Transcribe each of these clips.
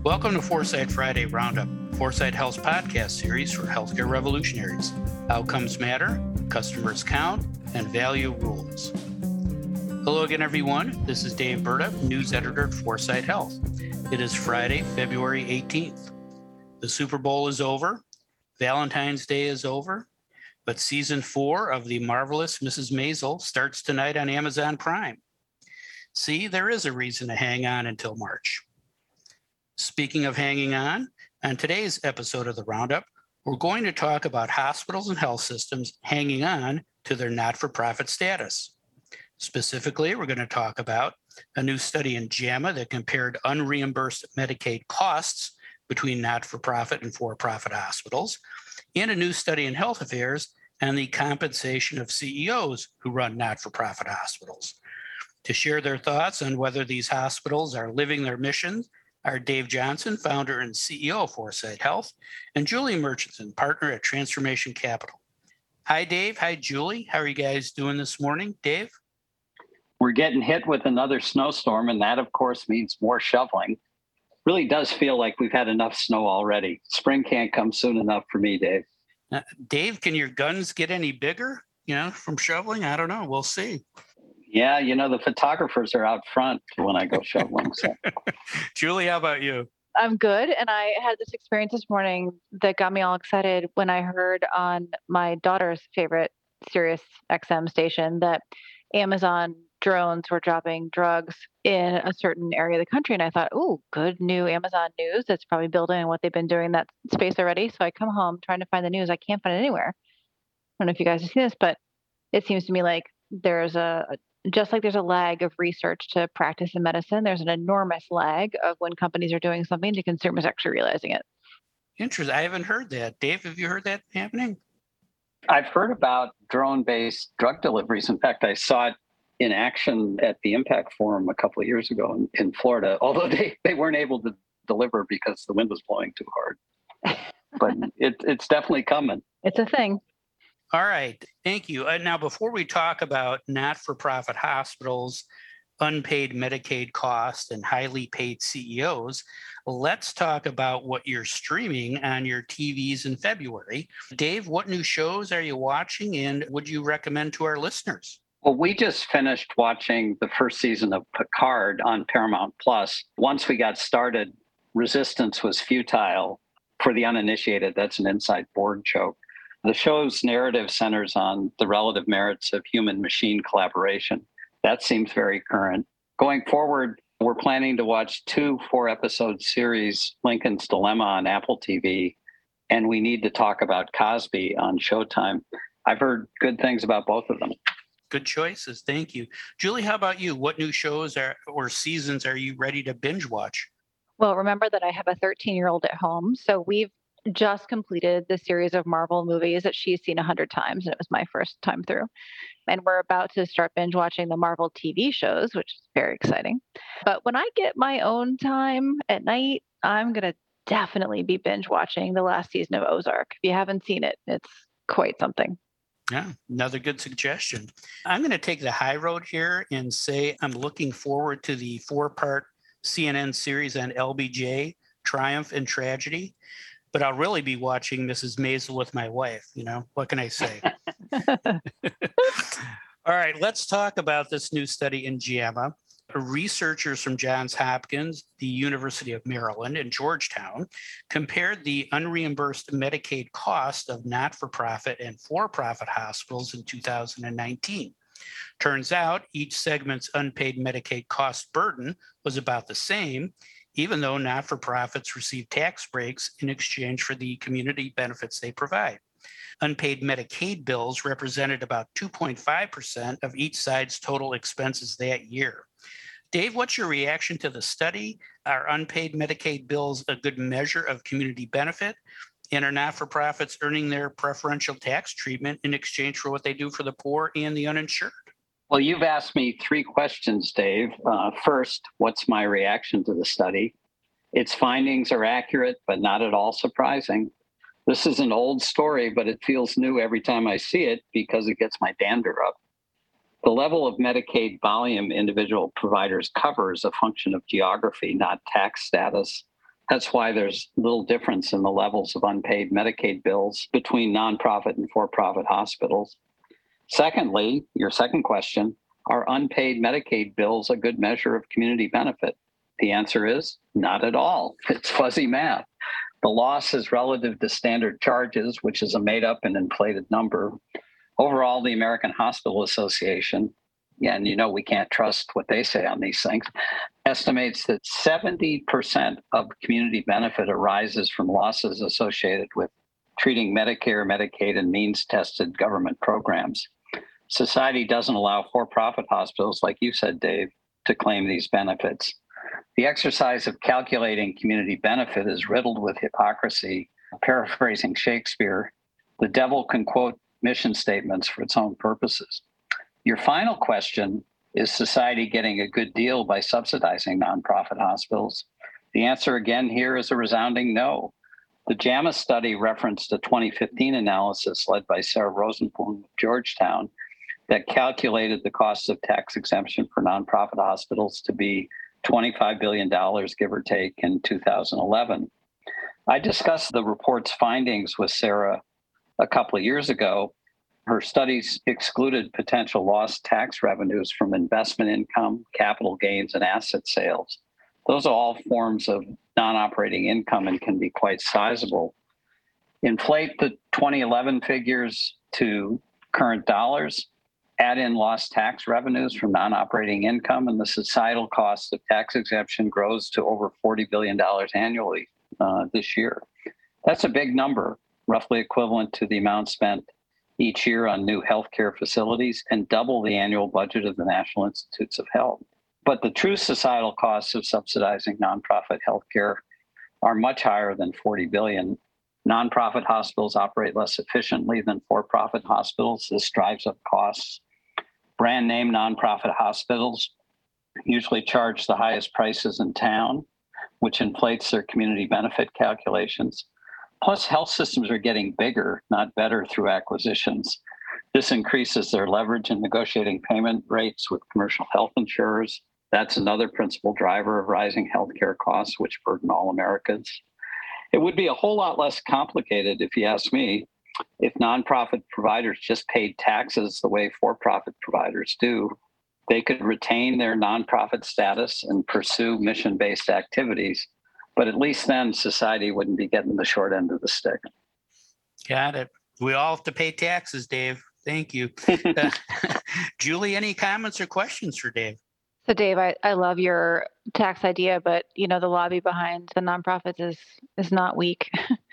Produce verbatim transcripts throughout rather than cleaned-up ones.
Welcome to Foresight Friday Roundup, Foresight Health's podcast series for healthcare revolutionaries. Outcomes matter, customers count, and value rules. Hello again, everyone. This is Dave Burda, news editor at Foresight Health. It is Friday, February eighteenth. The Super Bowl is over, Valentine's Day is over, but season four of The Marvelous Missus Maisel starts tonight on Amazon Prime. See, there is a reason to hang on until March. Speaking of hanging on, on today's episode of the Roundup, we're going to talk about hospitals and health systems hanging on to their not-for-profit status. Specifically, we're going to talk about a new study in JAMA that compared unreimbursed Medicaid costs between not-for-profit and for-profit hospitals, and a new study in Health Affairs on the compensation of C E Os who run not-for-profit hospitals. To share their thoughts on whether these hospitals are living their mission are Dave Johnson, founder and C E O of Foresight Health, and Julie Murchison, partner at Transformation Capital. Hi, Dave. Hi, Julie. How are you guys doing this morning? Dave? We're getting hit with another snowstorm, and that, of course, means more shoveling. Really does feel like we've had enough snow already. Spring can't come soon enough for me, Dave. Uh, Dave, can your guns get any bigger, you know, from shoveling? I don't know. We'll see. Yeah, you know, the photographers are out front when I go shoveling. So. Julie, how about you? I'm good. And I had this experience this morning that got me all excited when I heard on my daughter's favorite Sirius X M station that Amazon drones were dropping drugs in a certain area of the country. And I thought, oh, good new Amazon news that's probably building on what they've been doing in that space already. So I come home trying to find the news. I can't find it anywhere. I don't know if you guys have seen this, but it seems to me like there's a, just like there's a lag of research to practice in medicine, there's an enormous lag of when companies are doing something to consumers actually realizing it. Interesting. I haven't heard that. Dave, have you heard that happening? I've heard about drone-based drug deliveries. In fact, I saw it in action at the Impact Forum a couple of years ago in, in Florida, although they, they weren't able to deliver because the wind was blowing too hard. But it, it's definitely coming. It's a thing. All right. Thank you. Uh, now, before we talk about not-for-profit hospitals, unpaid Medicaid costs, and highly paid C E Os, let's talk about what you're streaming on your T Vs in February. Dave, what new shows are you watching, and would you recommend to our listeners? Well, we just finished watching the first season of Picard on Paramount Plus. Once we got started, resistance was futile. For the uninitiated, that's an inside board joke. The show's narrative centers on the relative merits of human-machine collaboration. That seems very current. Going forward, we're planning to watch two four-episode series, Lincoln's Dilemma on Apple T V, and We Need to Talk About Cosby on Showtime. I've heard good things about both of them. Good choices. Thank you. Julie, how about you? What new shows are, or seasons are you ready to binge watch? Well, remember that I have a thirteen-year-old at home, so we've just completed the series of Marvel movies that she's seen a hundred times, and it was my first time through. And we're about to start binge watching the Marvel T V shows, which is very exciting. But when I get my own time at night, I'm going to definitely be binge watching the last season of Ozark. If you haven't seen it, it's quite something. Yeah, another good suggestion. I'm going to take the high road here and say I'm looking forward to the four-part C N N series on L B J, Triumph and Tragedy. But I'll really be watching Missus Maisel with my wife. You know, what can I say? All right, let's talk about this new study in JAMA. Researchers from Johns Hopkins, the University of Maryland, and Georgetown compared the unreimbursed Medicaid cost of not-for-profit and for-profit hospitals in two thousand nineteen. Turns out each segment's unpaid Medicaid cost burden was about the same, even though not-for-profits receive tax breaks in exchange for the community benefits they provide. Unpaid Medicaid bills represented about two point five percent of each side's total expenses that year. Dave, what's your reaction to the study? Are unpaid Medicaid bills a good measure of community benefit? And are not-for-profits earning their preferential tax treatment in exchange for what they do for the poor and the uninsured? Well, you've asked me three questions, Dave. Uh, first, what's my reaction to the study? Its findings are accurate, but not at all surprising. This is an old story, but it feels new every time I see it because it gets my dander up. The level of Medicaid volume individual providers cover is a function of geography, not tax status. That's why there's little difference in the levels of unpaid Medicaid bills between nonprofit and for-profit hospitals. Secondly, your second question, are unpaid Medicaid bills a good measure of community benefit? The answer is not at all. It's fuzzy math. The loss is relative to standard charges, which is a made up and inflated number. Overall, the American Hospital Association, yeah, and you know we can't trust what they say on these things, estimates that seventy percent of community benefit arises from losses associated with treating Medicare, Medicaid, and means-tested government programs. Society doesn't allow for-profit hospitals, like you said, Dave, to claim these benefits. The exercise of calculating community benefit is riddled with hypocrisy. Paraphrasing Shakespeare, the devil can quote mission statements for its own purposes. Your final question, is society getting a good deal by subsidizing nonprofit hospitals? The answer again here is a resounding no. The JAMA study referenced a twenty fifteen analysis led by Sarah Rosenblum of Georgetown that calculated the cost of tax exemption for nonprofit hospitals to be twenty-five billion dollars, give or take, in two thousand eleven. I discussed the report's findings with Sarah a couple of years ago. Her studies excluded potential lost tax revenues from investment income, capital gains, and asset sales. Those are all forms of non-operating income and can be quite sizable. Inflate the twenty eleven figures to current dollars, add in lost tax revenues from non-operating income, and the societal cost of tax exemption grows to over forty billion dollars annually uh, this year. That's a big number, roughly equivalent to the amount spent each year on new healthcare facilities and double the annual budget of the National Institutes of Health. But the true societal costs of subsidizing nonprofit healthcare are much higher than forty billion dollars. Nonprofit hospitals operate less efficiently than for-profit hospitals. This drives up costs. Brand name nonprofit hospitals usually charge the highest prices in town, which inflates their community benefit calculations. Plus, health systems are getting bigger, not better, through acquisitions. This increases their leverage in negotiating payment rates with commercial health insurers. That's another principal driver of rising healthcare costs, which burden all Americans. It would be a whole lot less complicated, if you ask me, if nonprofit providers just paid taxes the way for-profit providers do. They could retain their nonprofit status and pursue mission-based activities, but at least then society wouldn't be getting the short end of the stick. Got it. We all have to pay taxes, Dave. Thank you. uh, Julie, any comments or questions for Dave? So Dave, I, I love your tax idea, but you know the lobby behind the nonprofits is is not weak.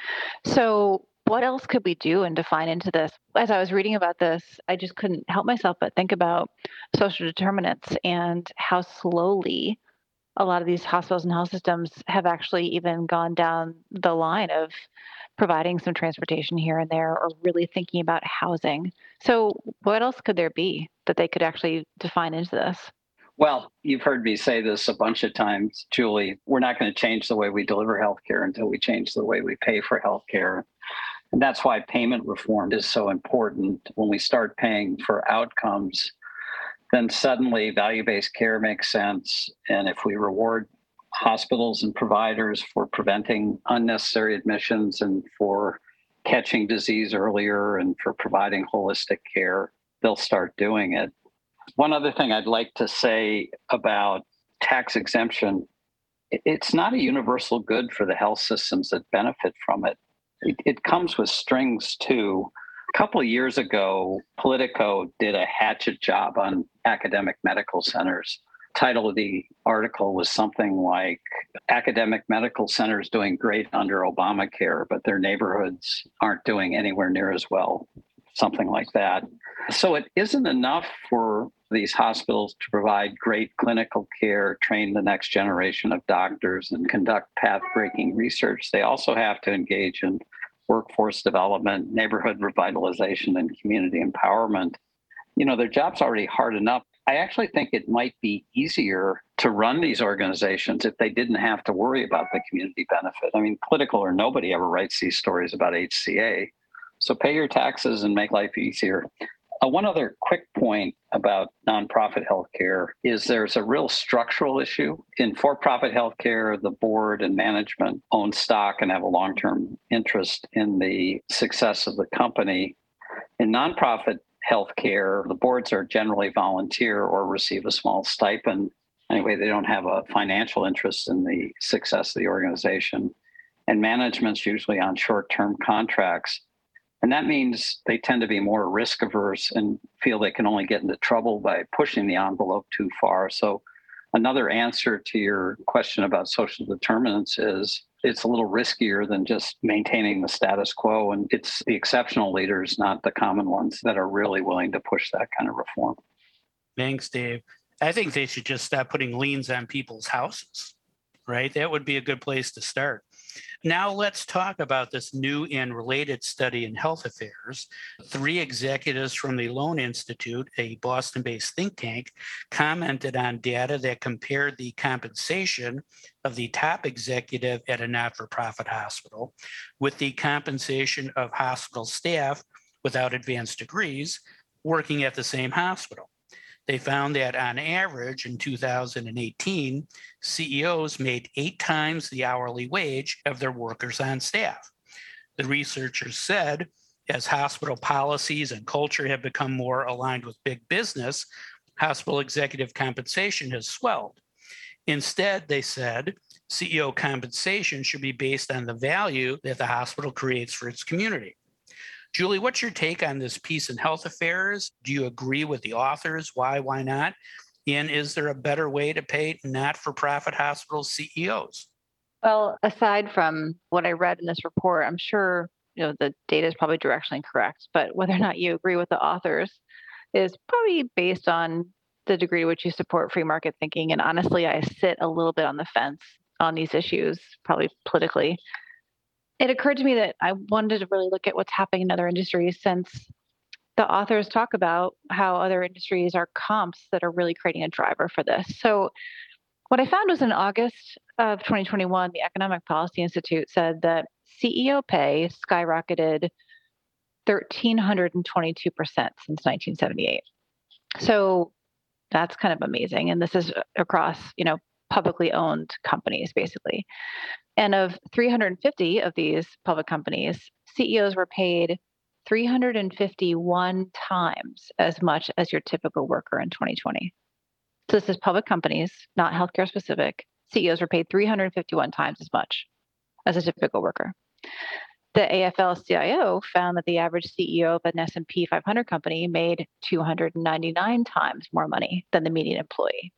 So what else could we do and define into this? As I was reading about this, I just couldn't help myself but think about social determinants and how slowly a lot of these hospitals and health systems have actually even gone down the line of providing some transportation here and there or really thinking about housing. So what else could there be that they could actually define into this? Well, you've heard me say this a bunch of times, Julie. We're not going to change the way we deliver healthcare until we change the way we pay for healthcare. And that's why payment reform is so important. When we start paying for outcomes, then suddenly value-based care makes sense. And if we reward hospitals and providers for preventing unnecessary admissions and for catching disease earlier and for providing holistic care, they'll start doing it. One other thing I'd like to say about tax exemption, it's not a universal good for the health systems that benefit from it. It, it comes with strings too. A couple of years ago, Politico did a hatchet job on academic medical centers. Title of the article was something like, academic medical centers doing great under Obamacare, but their neighborhoods aren't doing anywhere near as well. Something like that. So it isn't enough for these hospitals to provide great clinical care, train the next generation of doctors, and conduct path-breaking research. They also have to engage in workforce development, neighborhood revitalization, and community empowerment. You know, their job's already hard enough. I actually think it might be easier to run these organizations if they didn't have to worry about the community benefit. I mean, Political or nobody ever writes these stories about H C A. So pay your taxes and make life easier. Uh, one other quick point about nonprofit healthcare is there's a real structural issue. In for-profit healthcare, the board and management own stock and have a long-term interest in the success of the company. In nonprofit healthcare, the boards are generally volunteer or receive a small stipend. Anyway, they don't have a financial interest in the success of the organization. And management's usually on short-term contracts. And that means they tend to be more risk averse and feel they can only get into trouble by pushing the envelope too far. So another answer to your question about social determinants is it's a little riskier than just maintaining the status quo. And it's the exceptional leaders, not the common ones, that are really willing to push that kind of reform. Thanks, Dave. I think they should just stop putting liens on people's houses, right? That would be a good place to start. Now let's talk about this new and related study in health affairs. Three executives from the Loan Institute, a Boston-based think tank, commented on data that compared the compensation of the top executive at a not-for-profit hospital with the compensation of hospital staff without advanced degrees working at the same hospital. They found that on average in two thousand eighteen, C E Os made eight times the hourly wage of their workers on staff. The researchers said, as hospital policies and culture have become more aligned with big business, hospital executive compensation has swelled. Instead, they said, C E O compensation should be based on the value that the hospital creates for its community. Julie, what's your take on this piece in health affairs? Do you agree with the authors? Why, why not? And is there a better way to pay not-for-profit hospital C E Os? Well, aside from what I read in this report, I'm sure you know the data is probably directionally correct, but whether or not you agree with the authors is probably based on the degree to which you support free market thinking. And honestly, I sit a little bit on the fence on these issues, probably politically. It occurred to me that I wanted to really look at what's happening in other industries, since the authors talk about how other industries are comps that are really creating a driver for this. So what I found was in August of twenty twenty-one, the Economic Policy Institute said that C E O pay skyrocketed one thousand three hundred twenty-two percent since nineteen seventy-eight. So that's kind of amazing. And this is across, you know, publicly owned companies, basically. And of three hundred fifty of these public companies, C E Os were paid three hundred fifty-one times as much as your typical worker in twenty twenty. So this is public companies, not healthcare specific. C E Os were paid three hundred fifty-one times as much as a typical worker. The A F L C I O found that the average C E O of an S and P five hundred company made two hundred ninety-nine times more money than the median employee.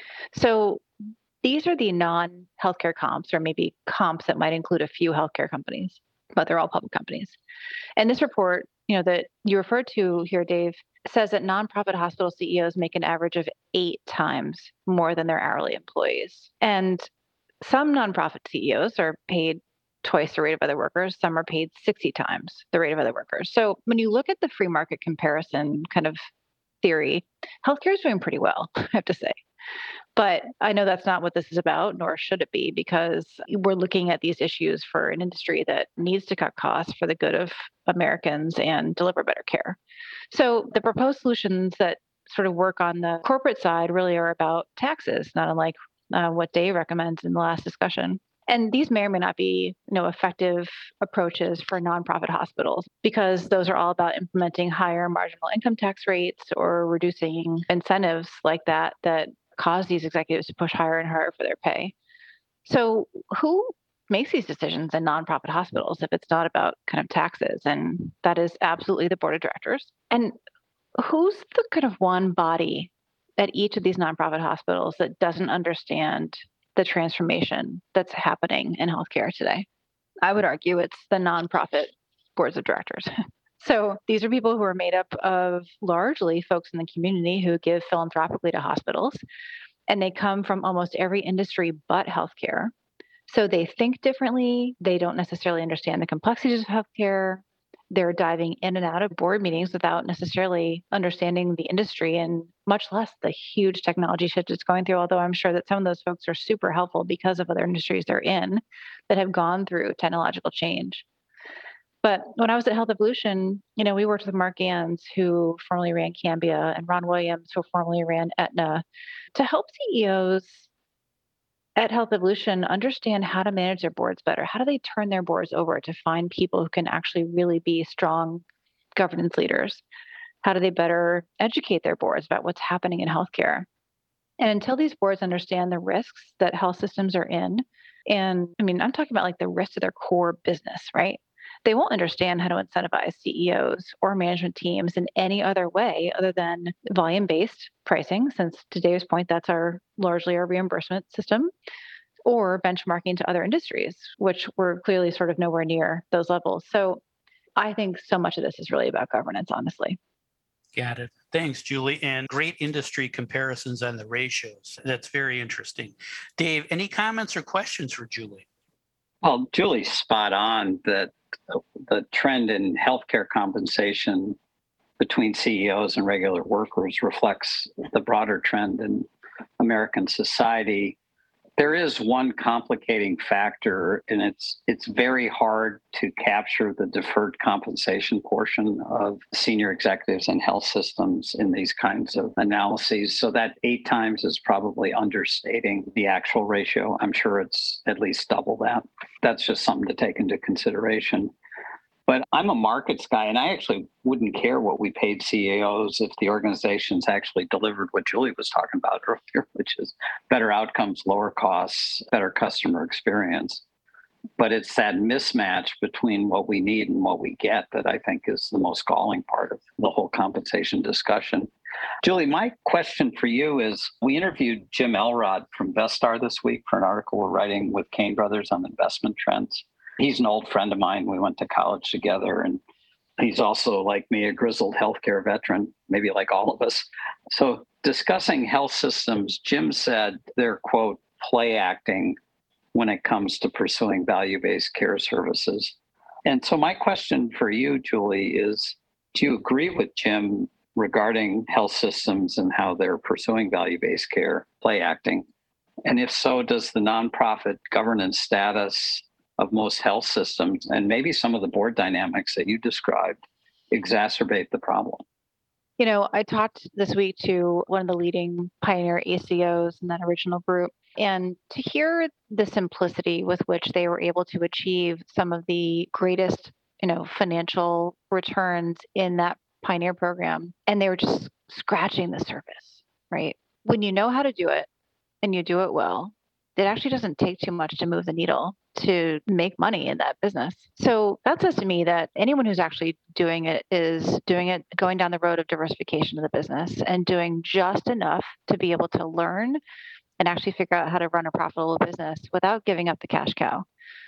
So these are the non-healthcare comps, or maybe comps that might include a few healthcare companies, but they're all public companies. And this report, you know, that you referred to here, Dave, says that nonprofit hospital C E Os make an average of eight times more than their hourly employees. And some nonprofit C E Os are paid twice the rate of other workers. Some are paid sixty times the rate of other workers. So when you look at the free market comparison kind of theory, healthcare is doing pretty well, I have to say. But I know that's not what this is about, nor should it be, because we're looking at these issues for an industry that needs to cut costs for the good of Americans and deliver better care. So the proposed solutions that sort of work on the corporate side really are about taxes, not unlike uh, what Dave recommends in the last discussion. And these may or may not be, you know, effective approaches for nonprofit hospitals, because those are all about implementing higher marginal income tax rates or reducing incentives like that that cause these executives to push higher and higher for their pay. So who makes these decisions in nonprofit hospitals if it's not about kind of taxes? And that is absolutely the board of directors. And who's the kind of one body at each of these nonprofit hospitals that doesn't understand the transformation that's happening in healthcare today? I would argue it's the nonprofit boards of directors. So these are people who are made up of largely folks in the community who give philanthropically to hospitals, and they come from almost every industry but healthcare. So they think differently. They don't necessarily understand the complexities of healthcare. They're diving in and out of board meetings without necessarily understanding the industry, and much less the huge technology shift it's going through, although I'm sure that some of those folks are super helpful because of other industries they're in that have gone through technological change. But when I was at Health Evolution, you know, we worked with Mark Gans, who formerly ran Cambia, and Ron Williams, who formerly ran Aetna, to help C E Os at Health Evolution understand how to manage their boards better. How do they turn their boards over to find people who can actually really be strong governance leaders? How do they better educate their boards about what's happening in healthcare? And until these boards understand the risks that health systems are in, and I mean, I'm talking about like the risks of their core business, right? They won't understand how to incentivize C E Os or management teams in any other way other than volume based pricing, since to Dave's point, that's our largely our reimbursement system, or benchmarking to other industries, which we're clearly sort of nowhere near those levels. So I think so much of this is really about governance, honestly. Got it. Thanks, Julie. And great industry comparisons on the ratios. That's very interesting. Dave, any comments or questions for Julie? Well, Julie's spot on that the trend in healthcare compensation between C E Os and regular workers reflects the broader trend in American society. There is one complicating factor, and it's it's very hard to capture the deferred compensation portion of senior executives in health systems in these kinds of analyses. So that eight times is probably understating the actual ratio. I'm sure it's at least double that. That's just something to take into consideration. But I'm a markets guy, and I actually wouldn't care what we paid C E Os if the organizations actually delivered what Julie was talking about earlier, which is better outcomes, lower costs, better customer experience. But it's that mismatch between what we need and what we get that I think is the most galling part of the whole compensation discussion. Julie, my question for you is, we interviewed Jim Elrod from Vestar this week for an article we're writing with Kane Brothers on investment trends. He's an old friend of mine. We went to college together, and he's also, like me, a grizzled healthcare veteran, maybe like all of us. So discussing health systems, Jim said they're, quote, play acting when it comes to pursuing value-based care services. And so my question for you, Julie, is, do you agree with Jim regarding health systems and how they're pursuing value-based care, play acting? And if so, does the nonprofit governance status of most health systems and maybe some of the board dynamics that you described exacerbate the problem? You know, I talked this week to one of the leading pioneer A C Os in that original group, and to hear the simplicity with which they were able to achieve some of the greatest, you know, financial returns in that pioneer program, and they were just scratching the surface, right? When you know how to do it and you do it well, it actually doesn't take too much to move the needle to make money in that business. So that says to me that anyone who's actually doing it is doing it going down the road of diversification of the business and doing just enough to be able to learn and actually figure out how to run a profitable business without giving up the cash cow.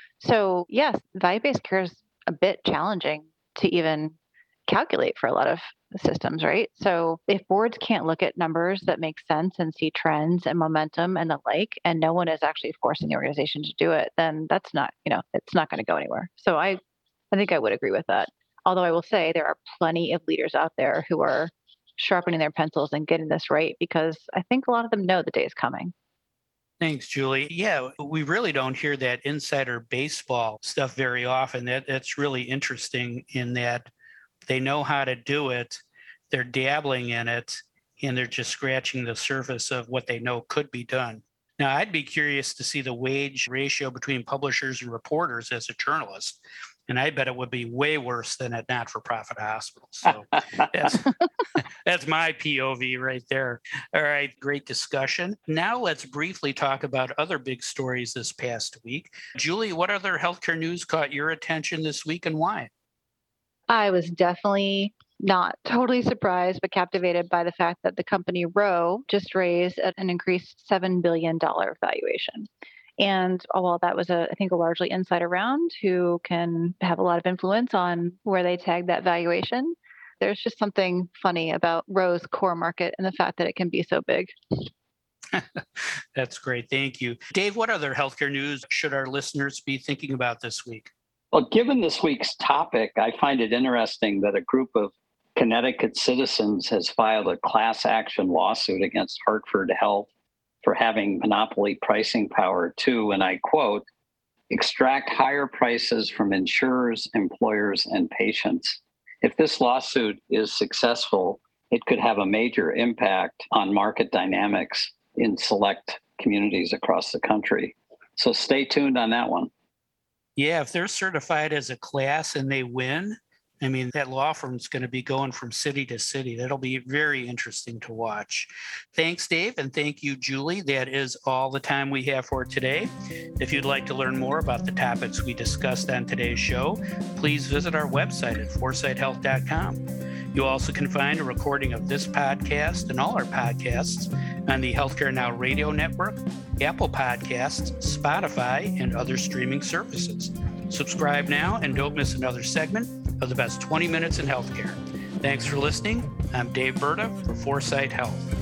So yes, value-based care is a bit challenging to even calculate for a lot of systems, right? So if boards can't look at numbers that make sense and see trends and momentum and the like, and no one is actually forcing the organization to do it, then that's not, you know, it's not going to go anywhere. So I, I think I would agree with that. Although I will say there are plenty of leaders out there who are sharpening their pencils and getting this right, because I think a lot of them know the day is coming. Thanks, Julie. Yeah, we really don't hear that insider baseball stuff very often. That that's really interesting in that they know how to do it, they're dabbling in it, and they're just scratching the surface of what they know could be done. Now, I'd be curious to see the wage ratio between publishers and reporters as a journalist, and I bet it would be way worse than at not-for-profit hospitals. So that's, that's my P O V right there. All right, great discussion. Now let's briefly talk about other big stories this past week. Julie, what other healthcare news caught your attention this week and why? I was definitely not totally surprised, but captivated by the fact that the company Roe just raised an increased seven billion dollars valuation. And while that was, a, I think, a largely insider round who can have a lot of influence on where they tag that valuation, there's just something funny about Roe's core market and the fact that it can be so big. That's great. Thank you. Dave, what other healthcare news should our listeners be thinking about this week? Well, given this week's topic, I find it interesting that a group of Connecticut citizens has filed a class action lawsuit against Hartford Health for having monopoly pricing power to, and I quote, extract higher prices from insurers, employers, and patients. If this lawsuit is successful, it could have a major impact on market dynamics in select communities across the country. So stay tuned on that one. Yeah, if they're certified as a class and they win, I mean, that law firm's going to be going from city to city. That'll be very interesting to watch. Thanks, Dave, and thank you, Julie. That is all the time we have for today. If you'd like to learn more about the topics we discussed on today's show, please visit our website at foresight health dot com. You also can find a recording of this podcast and all our podcasts on the Healthcare Now Radio Network, Apple Podcasts, Spotify, and other streaming services. Subscribe now and don't miss another segment of the best twenty minutes in healthcare. Thanks for listening. I'm Dave Berta for Foresight Health.